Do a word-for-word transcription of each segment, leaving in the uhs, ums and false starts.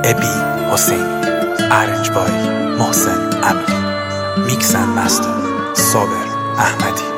ابی حسین، ارنج بای محسن امیری، میکس اند مستر صابر احمدی.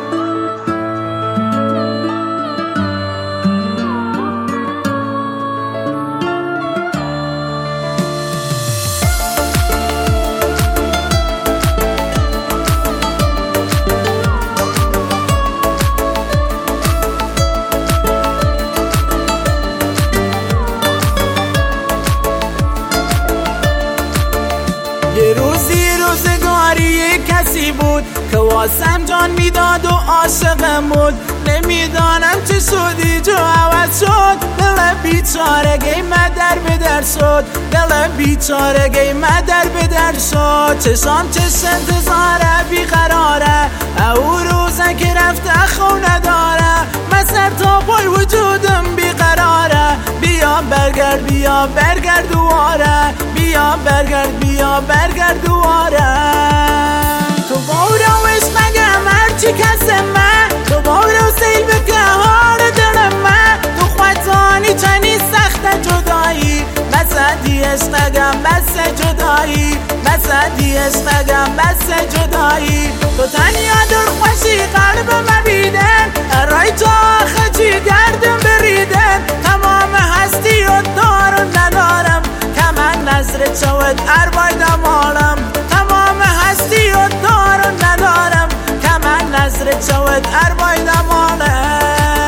یه روزی روزگاری کسی بود که واسم جان میداد و عاشقم بود. نمیدانم چه شدی جو عوض شد، دل بیچارگی مدر به در شد، دل بیچارگی مدر به در شد. چشام چش انتظاره بیقراره، او روزه که رفته خو نداره، من سر تا پای وجودم بیقراره. بیا برگرد بیا برگرد دواره، بیا برگرد بیا برگرد دواره. تو بارو عشقم هرچی کسم من، تو بارو سیل بکه هار دلم من. تو خواتانی چنی سخت جدایی، بسدی عشقم بس جدایی، بسدی عشقم بس جدایی. تو تنیا در خوشی قلب مبیدن، رای تو آخه چی گردم بریدن. تمام هستی و دار و ندارم، که من نظر چوت اربای دمارم. تمام هستی و دار و ندارم، که من نظر چوت اربای دمارم.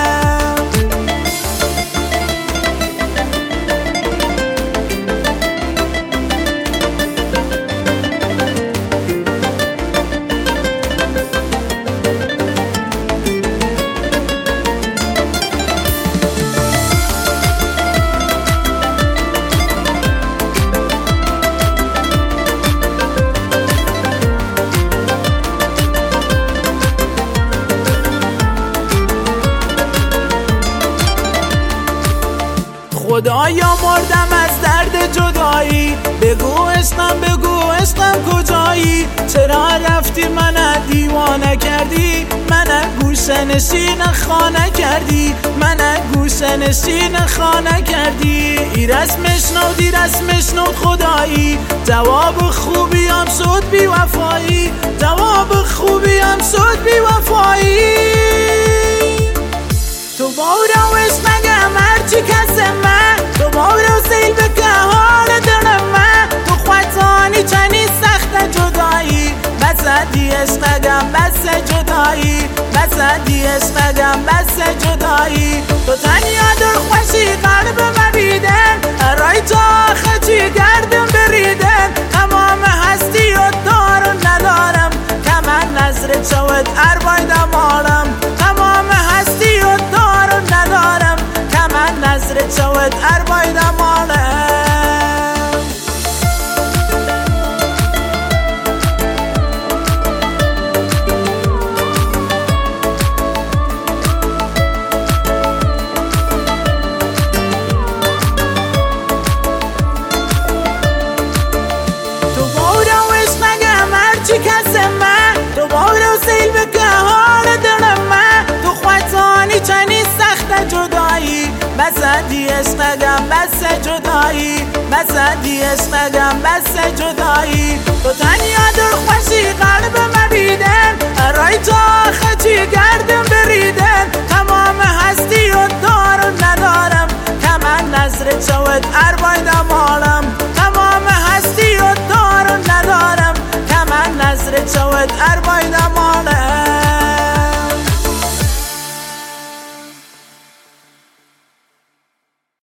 خدایا مردم از درد جدایی، بگو عشقم بگو عشقم کجایی. چرا رفتی من دیوانه کردی، من گوشه نشین خانه کردی، من گوشه نشین خانه کردی. ای رسمش نود ای رسمش نود خدایی، جواب خوبی هم شد بی وفایی، جواب خوبی هم شد بی وفایی. تو بارو عشقم هرچی کسم من، تو بارو سیل بکه حال دلم من. تو خواتانی چنی سخت جدایی، بسدی عشقم بس جدایی، بسدی عشقم بس جدایی. تو تنیا در خوشی قلب مبیدن، رای تو آخه چی گردم بریدن. تمام هستی و دار و ندارم، که من نظر چوت اربای دمارم. تمام هستی و دار و ندارم، که من نظر چوت اربای دمارم. بسدی عشقم بس جدایی، بسدی عشقم بس جدایی. تو تنیا در خوشی قلب مبیدن، رای تو آخه چی گردم بریدن. تمام هستی و دار و ندارم، که من نظر چوت اربای دمارم.